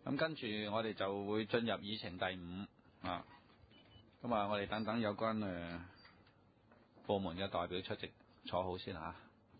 咁跟住我哋就會進入議程第5啊。咁啊，我哋等有關部門嘅代表出席，坐好先嚇。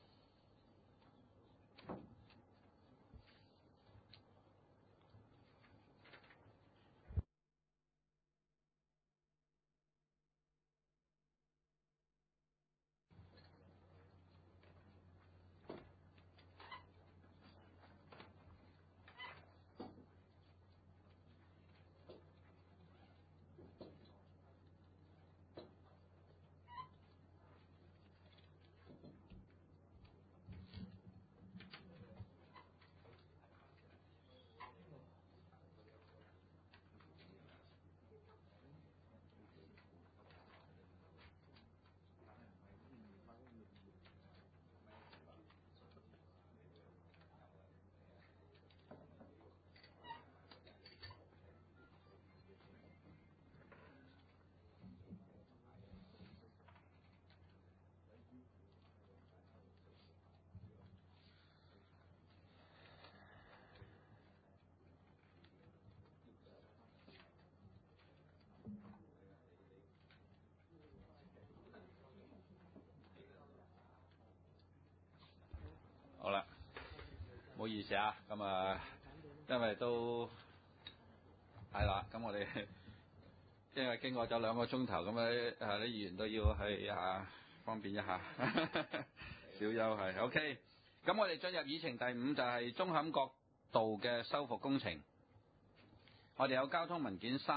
好啦，唔好意思啊，咁啊，因為都係啦，咁我哋因為經過咗2個鐘頭，咁啲議員都要去方便一下，小休係 OK。咁我哋進入議程第5就係舂坎角道嘅修復工程。我哋有交通文件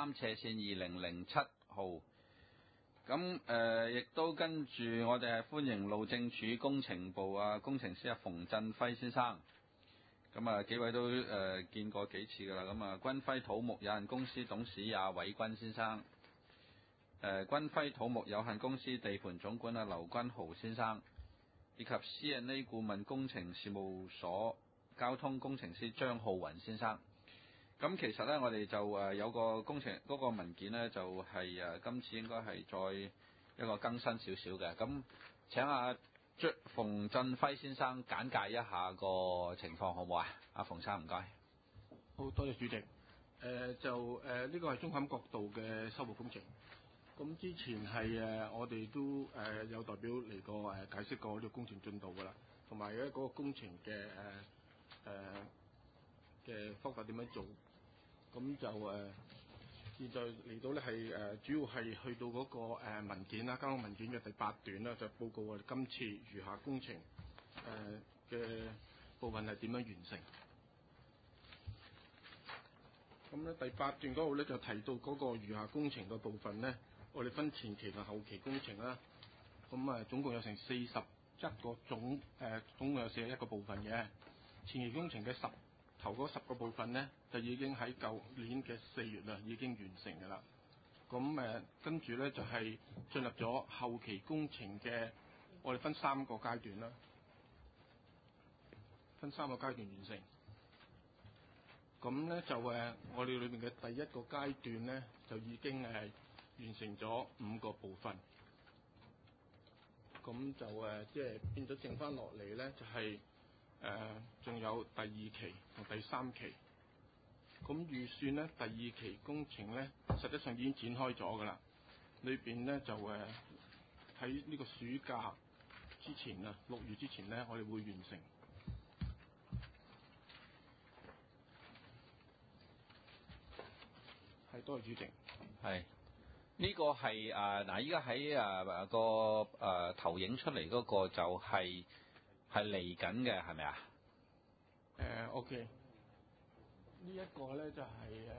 3/2007號。咁亦都跟住我哋係歡迎路政署工程部工程師馮振輝先生。咁幾位都見過幾次㗎啦。咁君輝土木有限公司董事偉君先生，君輝土木有限公司地盤總管劉君豪先生，以及 C&A 顧問工程事務所交通工程師張浩雲先生。咁其實咧，我哋就有個工程嗰個文件咧，就係今次應該係再一個更新少少嘅。咁請馮振輝先生簡介一下個情況好唔好啊？阿馮生唔該。 好多謝主席。呢個係舂坎角道嘅修復工程。咁之前係我哋都有代表嚟過解釋過呢個工程進度㗎啦，同埋嗰個工程嘅方法點樣做。咁就現在嚟到咧係主要係去到嗰個文件啦，交通文件嘅第8段啦，就報告我哋今次餘下工程嘅部分係點樣完成。咁咧第8段嗰度咧就提到嗰個餘下工程嘅部分咧，我哋分前期同後期工程啦。咁總共有成41個總共有41個部分嘅前期工程嘅頭嗰10個部分咧，就已經喺舊年嘅4月啦，已經完成㗎啦。咁跟住咧就係進入咗後期工程嘅，我哋分3個階段啦，分3個階段完成。咁咧就我哋裏面嘅第1個階段咧，就已經完成咗5個部分。咁就即係變咗剩翻落嚟咧，就係仲有第2期同第3期。咁預算咧，第2期工程咧，實際上已經展開咗㗎啦。裏邊咧就喺呢個暑假之前啊，6月之前咧，我哋會完成。係，多謝主席。 係呢個係嗱，依家喺個投影出嚟嗰個就係嚟緊嘅，係咪啊 ？OK。呢一個咧就係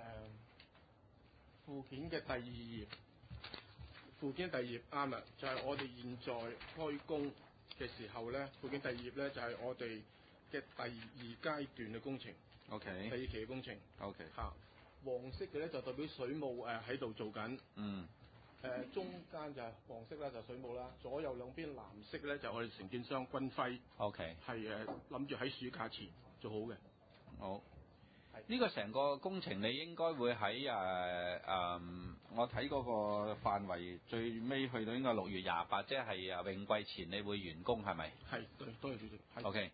附件嘅第2頁，附件第2頁啱啦，就係我哋現在開工嘅時候咧，附件第2頁咧就係我哋嘅第2階段嘅工程。 OK。 第2期嘅工程。 OK。 黃色嘅咧就代表水務喺度做緊。 嗯。 中間就係黃色啦，就水務啦。左右兩邊藍色咧就我哋承建商君輝。 OK。 係諗住喺暑假前做好嘅。 好。呢個成個工程你應該會喺我睇嗰個範圍最尾去到應該6月28，即係泳季前你會完工係咪？ 係，對，多謝主席。 OK。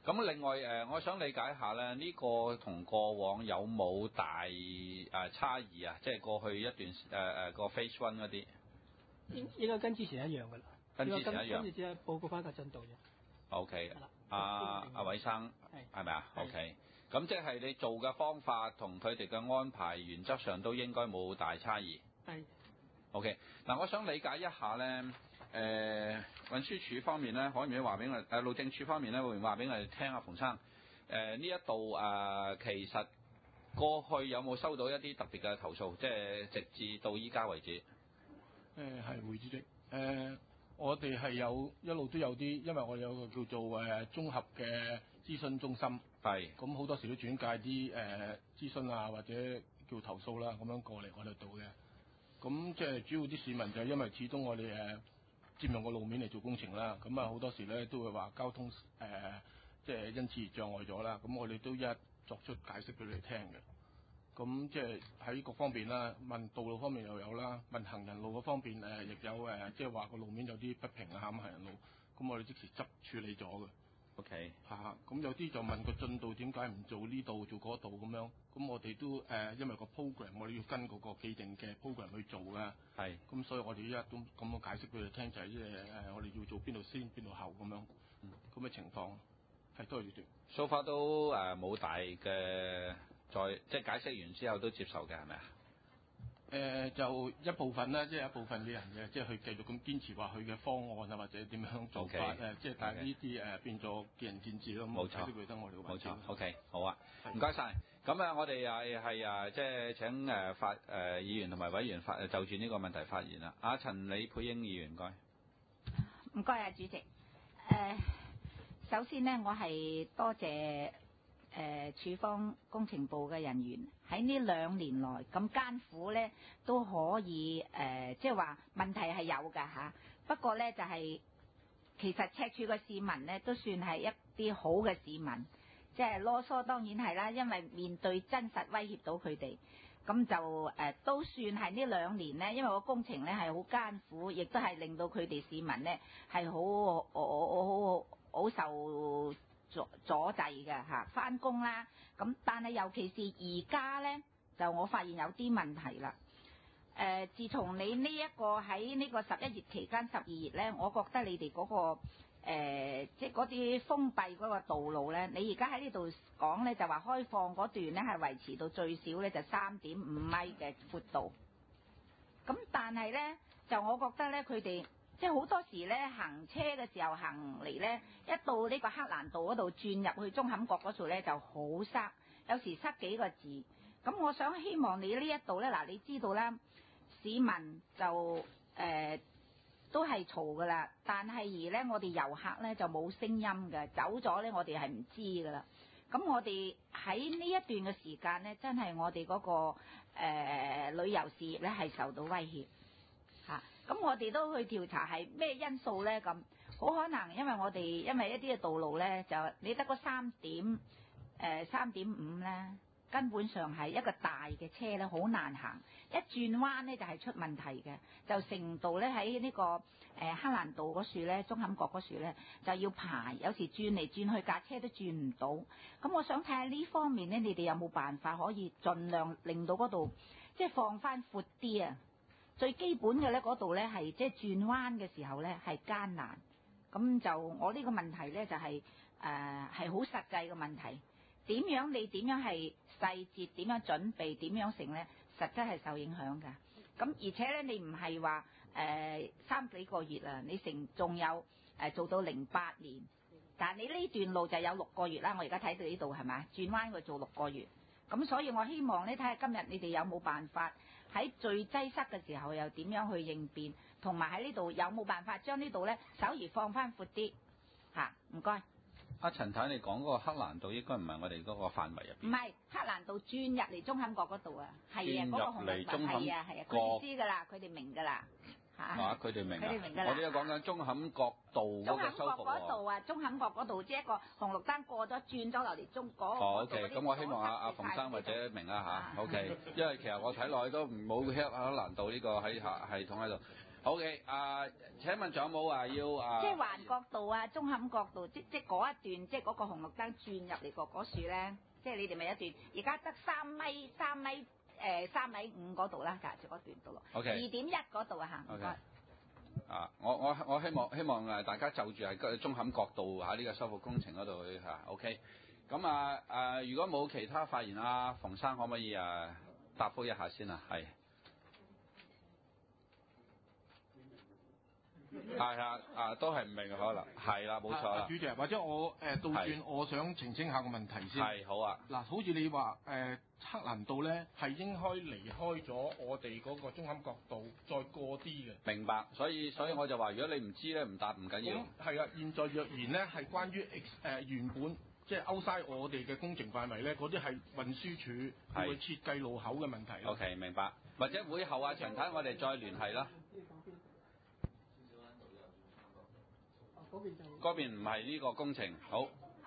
咁另外我想理解下咧，呢個同過往有冇大差異啊？即係過去一段個 Phase One 嗰啲， 應該跟之前一樣㗎啦。 跟之前一樣。 跟住只係報告翻個進度啫。 OK， 係啦。 阿偉生係咪啊係 ？OK，咁即係你做嘅方法同佢哋嘅安排原則上都應該冇大差異。 係。 OK，嗱，我想理解一下咧，運輸署方面咧，可唔可以話俾我路政署方面咧，會唔會話俾我哋聽啊，馮生？呢一度其實過去有冇收到一啲特別嘅投訴？即係直至到依家為止。 係會主席。我哋係一路都有啲，因為我有個叫做綜合嘅諮詢中心。 係。咁好多時都轉介啲諮詢啊，或者叫投訴啦，咁樣過嚟我哋度嘅。咁即係主要啲市民就因為始終我哋佔用個路面嚟做工程啦，咁啊好多時咧都會話交通即係因此而障礙咗啦。咁我哋都一作出解釋俾佢哋聽嘅。咁即係喺各方面啦，問道路方面又有啦，問行人路嗰方面亦有即係話個路面有啲不平啊，咁行人路，咁我哋即時處理咗嘅。 OK。 咁有啲就問個進度點解唔做呢度做嗰度咁樣，咁我哋都因為個 program 我哋要跟嗰個既定嘅 program 去做嘅。 係。咁所以我哋依家都咁樣解釋俾佢聽，就係我哋要做邊度先邊度後咁樣，咁嘅情況係都係要做。 So far 都冇大嘅。即係解釋完之後都接受嘅係咪啊？ 就一部分啦，即係一部分嘅人嘅，即係佢繼續咁堅持話佢嘅方案啊，或者點樣做法即係但係呢啲變咗見仁見智咯。冇錯，佢得我哋嘅冇錯。OK， 好啊，唔該晒。咁我哋係即係請議員同埋委員就住呢個問題發言啦。阿陳李佩英議員，唔該。 唔該啊，主席。首先呢，我係多謝。處方工程部嘅人員喺呢2年來咁艱苦咧，都可以即係話問題係有㗎嚇。不過咧就係、其實赤柱嘅市民咧都算係一啲好嘅市民，即係囉嗦當然係啦，因為面對真實威脅到佢哋，咁就都算係呢2年咧，因為個工程咧係好艱苦，亦都係令到佢哋市民咧係好受阻滯嘅嚇，返工啦，咁但係尤其是而家咧，就我發現有啲問題啦。自從你呢一個喺呢個11月期間12月咧，我覺得你哋嗰個即係嗰啲封閉嗰個道路咧，你而家喺呢度講咧就話開放嗰段咧係維持到最少咧就3.5米嘅闊度。咁但係咧就我覺得咧佢哋。即係好多時咧行車嘅時候行嚟咧，一到呢個黑蘭道嗰度轉入去舂坎角嗰度咧就好塞，有時塞幾個字。咁我想希望你呢一度咧，嗱你知道啦，市民就都係嘈噶啦，但係而咧我哋遊客咧就冇聲音嘅，走咗咧我哋係唔知噶啦。咁我哋喺呢一段嘅時間咧，真係我哋嗰個旅遊事業咧係受到威脅嚇。咁我哋都去調查係咩因素咧？咁好可能因為我哋因為一啲嘅道路咧，就你得個3.5咧，根本上係一個大嘅車咧，好難行。一轉彎咧就係出問題嘅，就成道咧喺呢個黑蘭道嗰處咧，舂坎角嗰處咧就要排，有時轉嚟轉去架車都轉唔到。咁我想睇下呢方面咧，你哋有冇辦法可以盡量令到嗰度即係放翻闊啲啊？最基本嘅咧，嗰度咧係即係轉彎嘅時候咧係艱難，咁就我呢個問題咧就係好實際嘅問題。你點樣係細節，點樣準備，點樣成咧，實質係受影響㗎。咁而且咧，你唔係話3幾個月啊，你仲有做到08年，但係你呢段路就有6個月啦。我而家睇到呢度係咪轉彎佢做6個月。咁所以我希望咧睇下今日你哋有冇辦法喺最擠塞嘅時候又點樣去應變，同埋喺呢度有冇辦法將呢度咧稍而放翻闊啲嚇？唔該。 阿陳太，你講嗰個黑蘭道應該唔係我哋嗰個範圍入邊。 唔係黑蘭道轉入嚟舂坎角嗰度啊，係啊，嗰個紅綠燈係啊，佢哋知㗎啦，佢哋明㗎啦嚇。 佢哋明㗎。 佢哋明㗎啦。 我哋有講緊舂坎角道嗰個修復喎。嗰度啊，舂坎角嗰度即係一個紅綠燈過咗轉咗落嚟中嗰。 OK，咁我希望阿馮生或者明啦嚇。OK，因為其實我睇落去都冇黑蘭道呢個喺系統喺度。 好嘅，請問仲有冇話要即係環角道啊、中坎角道，即嗰一段，即係嗰個紅綠燈轉入嚟嗰樹咧，即係你哋咪一段，而家得3米5嗰度啦，隔住嗰段道路。2.1嗰度啊嚇，唔該。 我希望大家就住係中坎角道喺呢個修復工程嗰度去嚇 ，OK。咁如果冇其他發言，馮生可唔可以答覆一下先啊？係。係都係唔明可能係啦，冇錯啦。 主席，或者我倒轉，我想澄清下個問題先。 係好啊。 嗱，好似你話黑蘭道咧係應該離開咗我哋嗰個中坎角道，再過啲嘅。 明白，所以我就話，如果你唔知咧，唔答唔緊要。 係啊，現在若然咧係關於原本即係 outside 我哋嘅工程範圍咧，嗰啲係運輸署會設計路口嘅問題。 OK， 明白。或者會後陳太我哋再聯繫啦。嗰邊唔係呢個工程，好。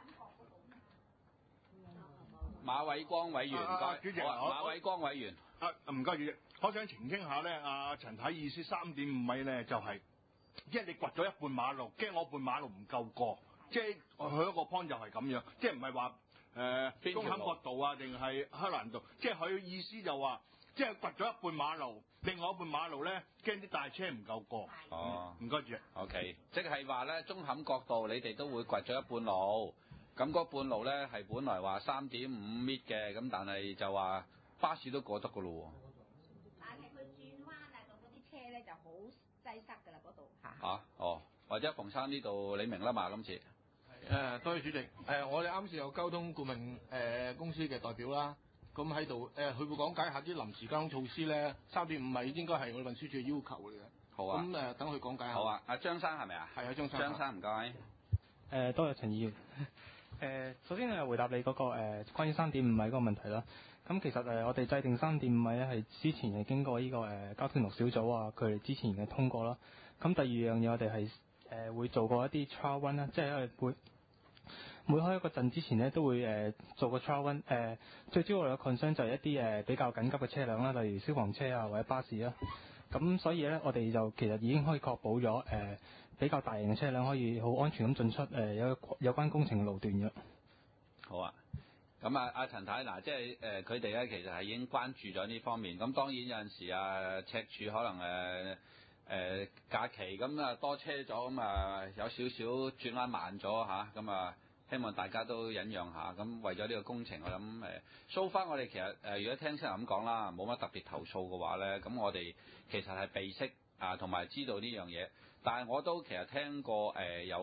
馬偉光委員，唔該。 主席， 馬偉光委員。 唔該主席，我想澄清下咧，陳太意思3.5米咧就係，即係你掘咗一半馬路，驚我半馬路唔夠過，即係佢一個 point 就係咁樣，即係唔係話中坎角道啊，定係黑蘭道，即係佢意思就話，即係掘咗一半馬路，另外一半馬路咧驚啲大車唔夠過。唔該主席。 OK， 即係話咧，中坎角道你哋都會掘咗一半路。咁嗰半路咧係本來話3.5米嘅，咁但係就話巴士都過得噶咯喎。 但係佢轉彎嗰啲車咧就好擠塞㗎啦，嗰度嚇。 或者馮生呢度你明啦嘛，今次。多謝主席。我哋啱先有交通顧問公司嘅代表啦，咁喺度佢會講解下啲臨時交通措施咧，3.5米應該係我哋運輸署嘅要求嚟嘅。好啊。咁等佢講解下。好啊。阿張生係咪啊？係啊，張生。張生唔該。 多謝陳議員。首先回答你嗰個關於3.5米嗰個問題啦。咁其實我哋制定3.5米咧係之前係經過呢個交通小組啊，佢哋之前嘅通過啦。咁第二樣嘢我哋係會做過一啲 trial run 啦，即係每開一個陣之前咧都會做個 trial run。最主要嘅 concern 就係一啲比較緊急嘅車輛啦，例如消防車啊或者巴士啦。咁所以咧我哋就其實已經可以確保咗比較大型嘅車輛可以好安全咁進出有關工程嘅路段嘅。好啊，咁阿陳太嗱，即係佢哋咧其實係已經關注咗呢方面。咁當然有陣時赤柱可能假期咁多車咗，咁有少少轉彎慢咗嚇，咁希望大家都忍讓下。咁為咗呢個工程，我諗so far我哋其實如果聽先人咁講啦，冇乜特別投訴嘅話咧，咁我哋其實係備識同埋知道呢樣嘢。但係我都其實聽過有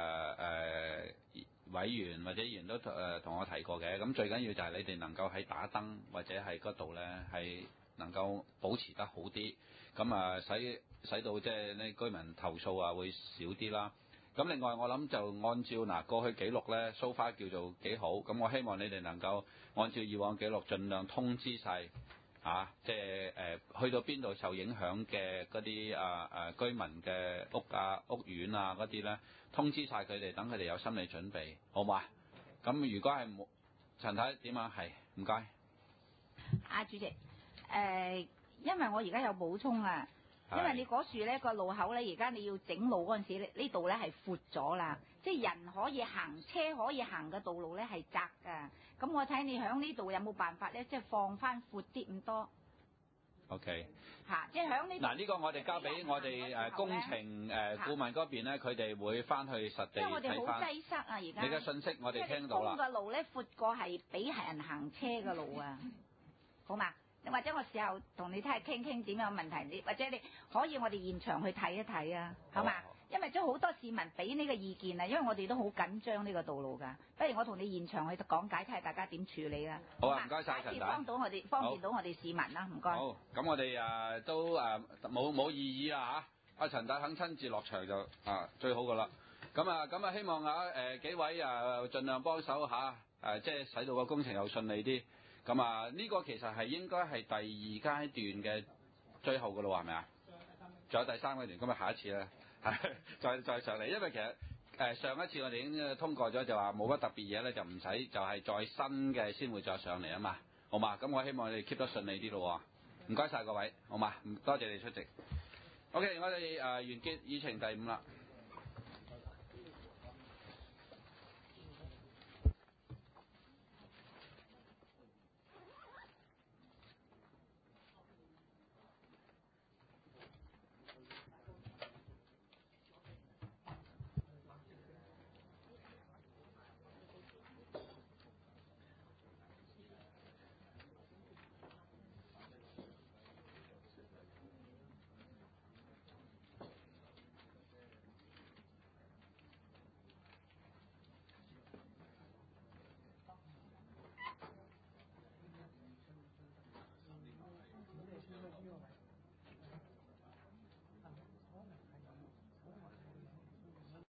委員或者議員都同我提過嘅。咁最緊要就係你哋能夠喺打燈或者係嗰度咧係能夠保持得好啲，咁使到即係呢居民投訴會少啲啦。咁另外我諗就按照過去記錄咧 so far 叫做幾好。咁我希望你哋能夠按照以往記錄，盡量通知晒。即係去到邊度受影響嘅嗰啲居民嘅屋苑嗰啲咧，通知晒佢哋，等佢哋有心理準備，好嘛？咁如果係冇陳太點啊？係唔該。 主席，因為我而家有補充啊，因為你嗰樹咧個路口咧，而家你要整路嗰陣時呢度咧係闊咗啦，即係人可以行、車可以行嘅道路咧係窄㗎。咁我睇你喺呢度有冇辦法咧，即係放翻闊啲咁多。 OK。 即係喺呢度。 呢個我哋交俾我哋工程顧問嗰邊咧，佢哋會翻去實地睇翻。 因為我哋好擠塞啊！而家。你嘅信息我哋聽到啦。通嘅路咧闊過係俾人行車嘅路啊，好嘛？或者我事後同你睇下傾點樣問題，你或者你可以我哋現場去睇一睇啊，好嘛？因為都好多市民俾呢個意見啊，因為我哋都好緊張呢個道路㗎。不如我同你現場去講解，睇下大家點處理啊。好啊，唔該晒陳太。方便到我哋市民啦，唔該。好，咁我哋都冇異議啦嚇。阿陳太肯親自落場就最好㗎啦。咁希望幾位盡量幫手即係使到個工程又順利啲。咁呢個其實係應該係第二階段嘅最後㗎咯，係咪啊？仲有第三階段，咁下一次啦。再上嚟，因為其實上一次我哋已經通過咗，就話冇乜特別嘢咧，就唔使就係再新嘅先會再上嚟啊嘛，好嘛？咁我希望你哋 keep 得順利啲咯，唔該晒各位，好嘛？多謝你出席。 OK， 我哋完結議程第5啦。